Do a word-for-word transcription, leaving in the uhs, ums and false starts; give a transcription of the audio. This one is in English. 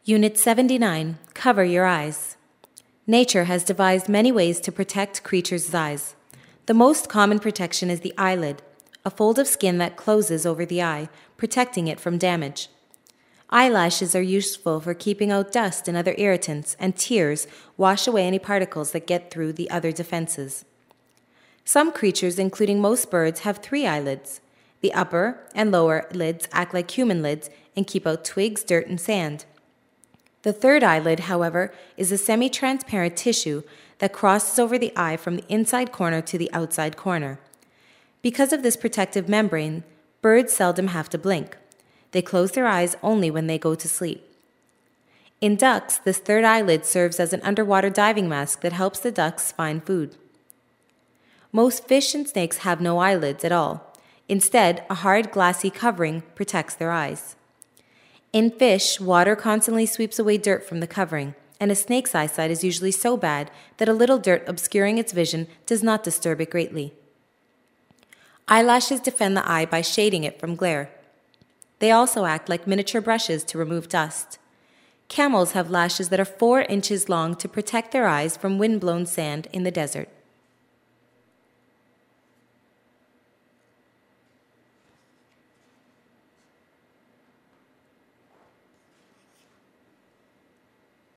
Unit seventy-nine, Cover Your Eyes. Nature has devised many ways to protect creatures' eyes. The most common protection is the eyelid, a fold of skin that closes over the eye, protecting it from damage. Eyelashes are useful for keeping out dust and other irritants, and tears wash away any particles that get through the other defenses. Some creatures, including most birds, have three eyelids. The upper and lower lids act like human lids and keep out twigs, dirt, and sand. The third eyelid, however, is a semi-transparent tissue that crosses over the eye from the inside corner to the outside corner. Because of this protective membrane, birds seldom have to blink. They close their eyes only when they go to sleep. In ducks, this third eyelid serves as an underwater diving mask that helps the ducks find food. Most fish and snakes have no eyelids at all. Instead, a hard, glassy covering protects their eyes. In fish, water constantly sweeps away dirt from the covering, and a snake's eyesight is usually so bad that a little dirt obscuring its vision does not disturb it greatly. Eyelashes defend the eye by shading it from glare. They also act like miniature brushes to remove dust. Camels have lashes that are four inches long to protect their eyes from wind-blown sand in the desert.